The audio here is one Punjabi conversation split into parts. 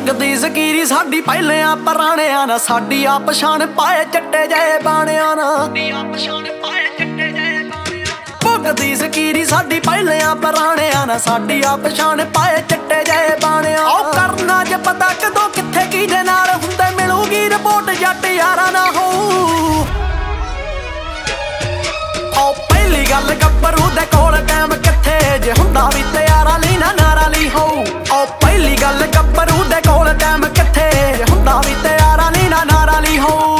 ਭੁਗਦੀ ਜ਼ਕੀਰੀ ਸਾਡੀ ਪਹਿਲਿਆਂ ਪੁਰਾਣਿਆਂ ਨਾ, ਸਾਡੀ ਆ ਪਛਾਣ ਪਾਏ ਚੱਟੇ ਜਏ ਬਾਣਿਆਂ ਨਾ, ਭੁਗਦੀ ਜ਼ਕੀਰੀ ਸਾਡੀ ਪਹਿਲਿਆਂ ਪੁਰਾਣਿਆਂ ਨਾ, ਸਾਡੀ ਆ ਪਛਾਣ ਪਾਏ ਚੱਟੇ ਜਏ ਬਾਣਿਆਂ। ਉਹ ਕਰਨਾ ਜੇ ਪਤਾ ਕਦੋਂ ਕਿੱਥੇ ਕਿਹਦੇ ਨਾਲ ਹੁੰਦੇ, ਮਿਲੂਗੀ ਰਿਪੋਰਟ ਜੱਟ ਯਾਰਾਂ ਨਾ ਹੋਊ। ਉਹ ਪਹਿਲੀ ਗੱਲ ਗੱਭਰੂ ਦੇ ਕੋਲ ਟਾਈਮ ਕਿੱਥੇ, ਜੇ ਹੁੰਦਾ ਵੀ ਤਿਆਰਾਂ ਲਈ ਨਾ ਨਾਰਾ ਲਈ ਹੋਊ। ਉਹ ਪਹਿਲੀ ਗੱਲ ਗੱਭਰੂ ਦੇ ਕੋਲ ਟਾਈਮ ਕਿੱਥੇ, ਜੇ ਹੁੰਦਾ ਵੀ ਤਿਆਰਾਂ ਲਈ ਨਾ ਨਾਰਾ ਲਈ ਹੋਊ।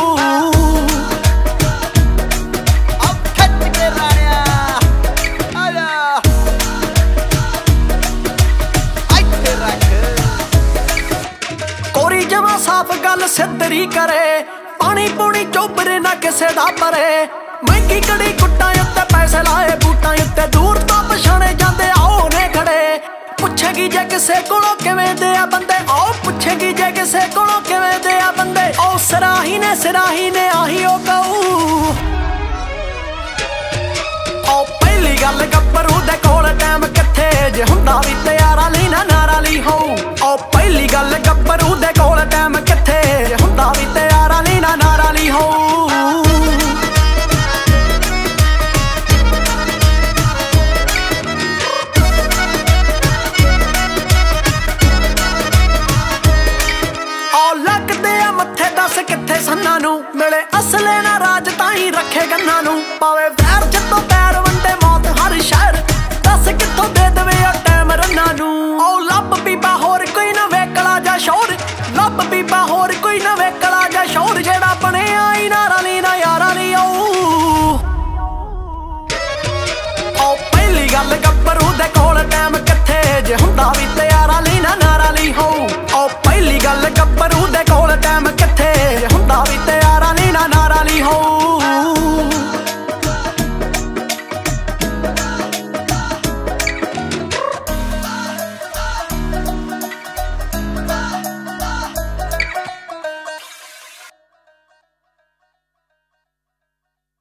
ਕੋਰੀ ਜਮਾਂ ਸਾਫ ਗੱਲ ਸਿੱਧਰੀ ਕਰੇ, ਪਾਣੀ ਪੂਣੀ ਚੋਬਰੇ ਨਾ ਕਿਸੇ ਦਾ ਪਰੇ। ਮਹਿੰਗੀ ਕੜੀ ਕੁੱਟਾਂ ਉੱਤੇ ਪੈਸੇ ਲਾਏ ਬੂਟਾਂ ਉੱਤੇ, ਦੂਰ ਤੋਂ ਪਛਾਣੇ ਜਾਂਦੇ ਆਓ ਨੇ ਖੜੇ। ਪੁੱਛੇਗੀ ਜੇ ਕਿਸੇ ਕੋਲੋਂ ਕਿਵੇਂ ਦੇ ਆ ਬੰਦੇ, ਆਓ ਪੁੱਛੇਗੀ ਜੇ ਕਿਸੇ ਕੋਲੋਂ ਕਿਵੇਂ ਦੇ ਆ ਬੰਦੇ। ਉਹ ਸਰਾਹੀ ਨੇ ਆਹੀ ਉਹ ਕਹੂ। ਉਹ ਪਹਿਲੀ ਗੱਲ ਗੱਭਰੂ ਦੇ ਕੋਲ ਟਾਈਮ ਕਿੱਥੇ, ਜੇ ਹੁੰਦਾ ਵੀ ਤਿਆਰਾਂ ਲਈ ਨਾ ਨਾਰਾ ਲਈ ਹੋਊ। ਉਹ ਪਹਿਲੀ ਗੱਲ ਗੱਭਰੂ ਦੇ ਕੋਲ ਟਾਈਮ ਕਿੱਥੇ, ਜੇ ਹੁੰਦਾ ਵੀ ਤਿਆਰਾਂ ਲਈ ਨਾ ਨਾਰਾ ਲਈ ਹੋਊ। ਕਿੱਥੇ ਸੰਨਾਂ ਨੂੰ ਮਿਲੇ ਅਸਲੇ ਨਾ ਰਾਜ ਤਾਂ ਹੀ ਰੱਖੇ ਗੰਨਾਂ ਨੂੰ। ਪਾਵੇ ਵੈਰ ਜਦੋਂ ਪੈਰ ਵੰਡੇ ਮੌਤ ਹਰ ਸ਼ਹਿਰ, ਦੱਸ ਕਿੱਥੋਂ ਦੇ ਦੇਵੇ ਉਹ ਟਾਈਮ ਰੰਨਾਂ ਨੂੰ। ਉਹ ਲੱਭ ਬੀਬਾ ਹੋਰ ਕੋਈ ਨਾ ਵੇਕਲਾ ਜਾਂ ਸ਼ੋਰ, ਲੱਭ ਬੀਬਾ ਹੋਰ ਕੋਈ ਨਾ ਵੇਕਲਾ ਜਾਂ ਸ਼ੋਰ, ਜਿਹੜਾ ਬਣਿਆ ਹੀ ਨਾਰਾਂ ਲਈ ਨਾ ਯਾਰਾਂ ਲਈ ਆਊ। ਉਹ ਪਹਿਲੀ ਗੱਲ ਗੱਭਰੂ ਦੇ ਕੋਲ ਟਾਈਮ ਕਿੱਥੇ, ਜੇ ਹੁੰਦਾ